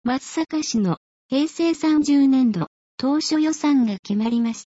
松阪市の平成30年度当初予算が決まりました。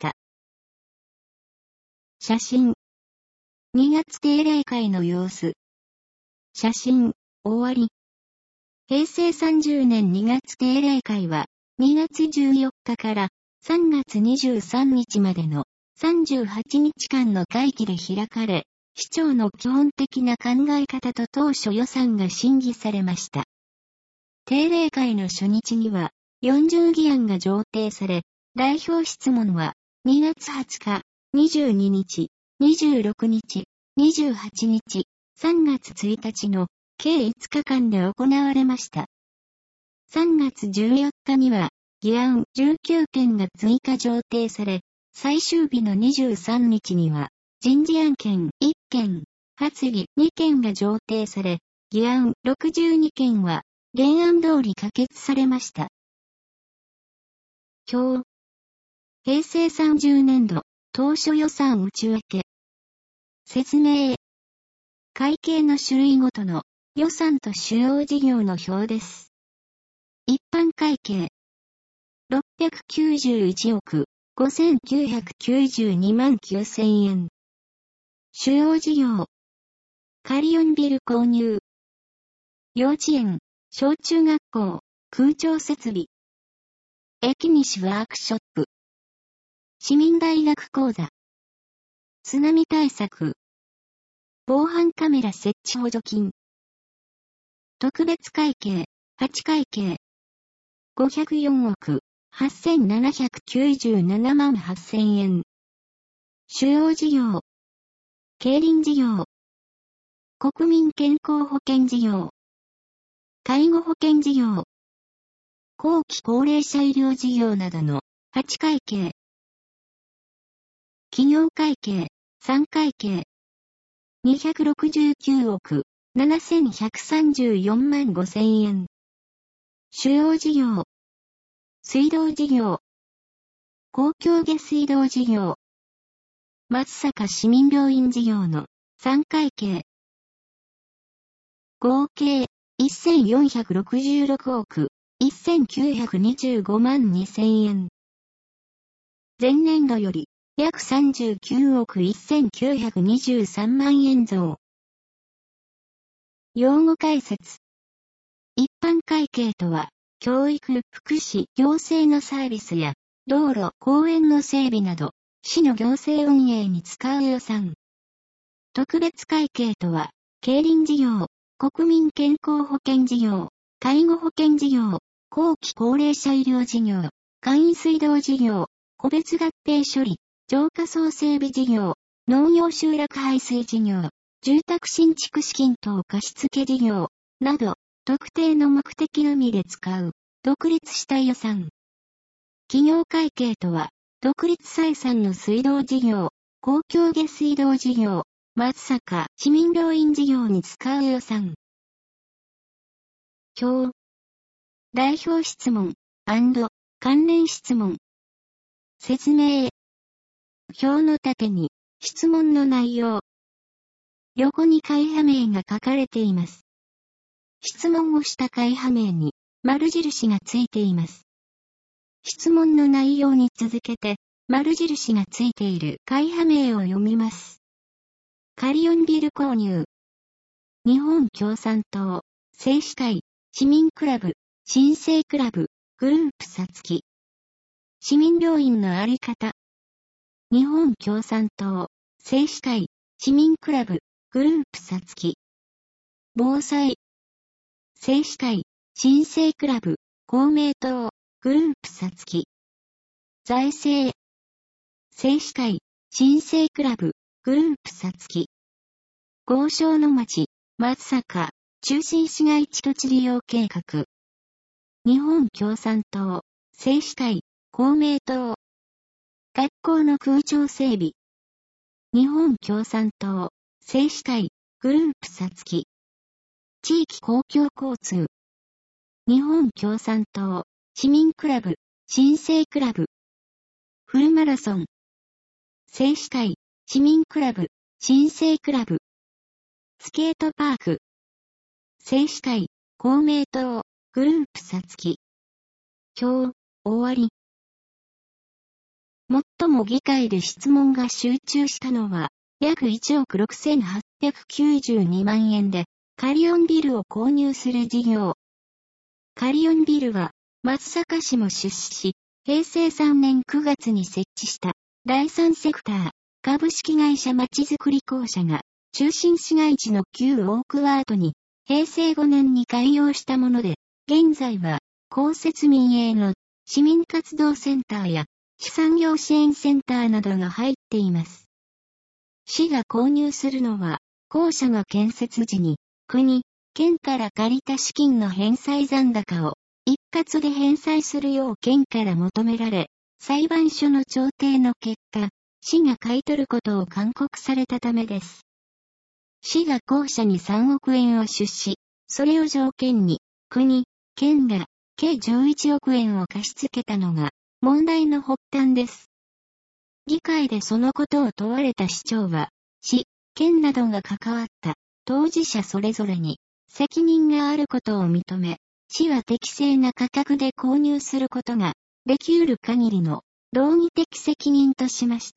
写真。2月定例会の様子。写真、終わり。平成30年2月定例会は2月14日から3月23日までの38日間の会期で開かれ、市長の基本的な考え方と当初予算が審議されました。定例会の初日には40議案が上呈され、代表質問は2月20日、22日、26日、28日、3月1日の計5日間で行われました。3月14日には議案19件が追加上呈され、最終日の23日には人事案件1件、発議2件が上呈され、議案62件は原案通り可決されました。表。平成30年度当初予算内訳。説明。会計の種類ごとの予算と主要事業の表です。一般会計。691億5992万9000円。主要事業。カリオンビル購入。幼稚園、小中学校、空調設備。駅西ワークショップ。市民大学講座。津波対策。防犯カメラ設置補助金。特別会計、8会計。504億8797万8000円。主要事業。競輪事業。国民健康保険事業。介護保険事業。後期高齢者医療事業などの8会計。企業会計、3会計。269億7134万5000円。主要事業。水道事業。公共下水道事業。松阪市民病院事業の3会計。合計1466億1925万2000円。前年度より約39億1923万円増。用語解説。一般会計とは、教育、福祉、行政のサービスや、道路、公園の整備など、市の行政運営に使う予算。特別会計とは、競輪事業、国民健康保険事業、介護保険事業、後期高齢者医療事業、簡易水道事業、個別合併処理、浄化槽整備事業、農業集落排水事業、住宅新築資金等貸付事業、など、特定の目的のみで使う、独立した予算。企業会計とは、独立採算の水道事業、公共下水道事業、松阪市民病院事業に使う予算。表。代表質問&関連質問。説明。表の縦に質問の内容。横に会派名が書かれています。質問をした会派名に丸印がついています。質問の内容に続けて丸印がついている会派名を読みます。カリオンビル購入。日本共産党、政士会、市民クラブ、新生クラブ、グループさつき。市民病院のあり方。日本共産党、政士会、市民クラブ、グループさつき。防災。政士会、新生クラブ、公明党、グループさつき。財政。政士会、新生クラブ、グループさつき。豪商の町、松阪、中心市街地土地利用計画。日本共産党、政士会、公明党。学校の空調整備。日本共産党、政士会、グループさつき。地域公共交通。日本共産党、市民クラブ、新生クラブ。フルマラソン。政士会、市民クラブ、新生クラブ。スケートパーク。政士会、公明党、グループさつき。 終わり。最も議会で質問が集中したのは、約1億6892万円で、カリオンビルを購入する事業。カリオンビルは、松阪市も出資し、平成3年9月に設置した、第三セクター、株式会社まちづくり公社が、中心市街地の旧オークワードに、平成5年に開業したもので、現在は、公設民営の市民活動センターや、市産業支援センターなどが入っています。市が購入するのは、公社が建設時に、国、県から借りた資金の返済残高を、一括で返済するよう県から求められ、裁判所の調停の結果、市が買い取ることを勧告されたためです。市が公社に3億円を出資、それを条件に、国、県が計11億円を貸し付けたのが、問題の発端です。議会でそのことを問われた市長は、市、県などが関わった当事者それぞれに責任があることを認め、市は適正な価格で購入することができうる限りの道義的責任としました。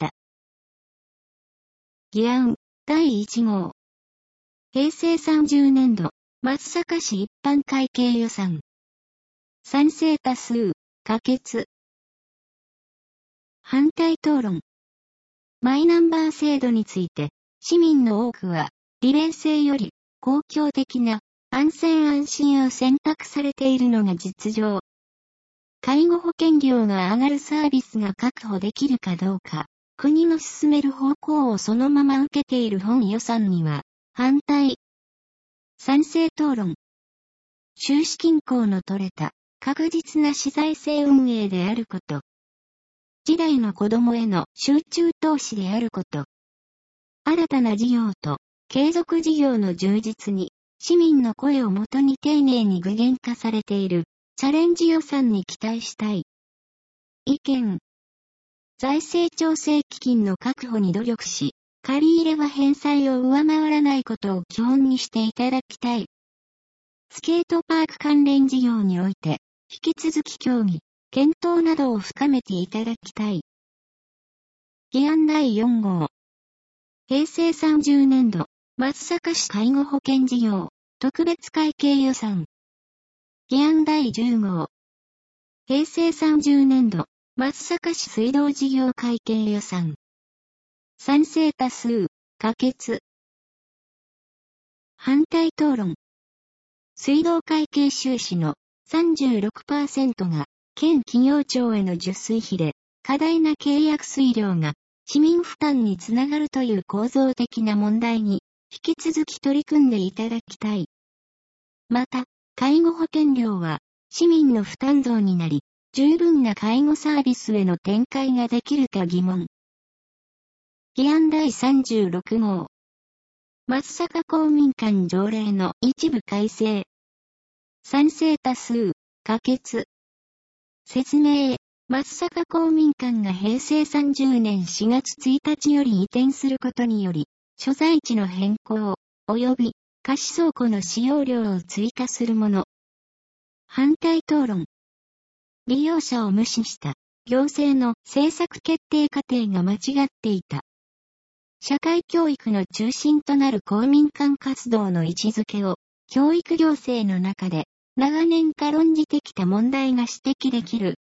議案第1号。平成30年度、松阪市一般会計予算。賛成多数、可決。反対討論。マイナンバー制度について、市民の多くは、利便性より、公共的な、安全安心を選択されているのが実情。介護保険料が上がるサービスが確保できるかどうか、国の進める方向をそのまま受けている本予算には、反対。賛成討論。収支均衡の取れた、確実な市財政運営であること。次代の子供への集中投資であること。新たな事業と継続事業の充実に市民の声をもとに丁寧に具現化されているチャレンジ予算に期待したい。意見。財政調整基金の確保に努力し、借り入れは返済を上回らないことを基本にしていただきたい。スケートパーク関連事業において、引き続き協議。検討などを深めていただきたい。議案第4号。平成30年度、松阪市介護保険事業、特別会計予算。議案第10号。平成30年度、松阪市水道事業会計予算。賛成多数、可決。反対討論。水道会計収支の 36% が、県企業庁への受水費で、過大な契約水量が市民負担につながるという構造的な問題に引き続き取り組んでいただきたい。また、介護保険料は市民の負担増になり、十分な介護サービスへの展開ができるか疑問。議案第36号。松阪公民館条例の一部改正。賛成多数、可決。説明。松阪公民館が平成30年4月1日より移転することにより、所在地の変更、及び貸倉庫の使用料を追加するもの。反対討論。利用者を無視した行政の政策決定過程が間違っていた。社会教育の中心となる公民館活動の位置づけを、教育行政の中で長年軽んじてきた問題が指摘できる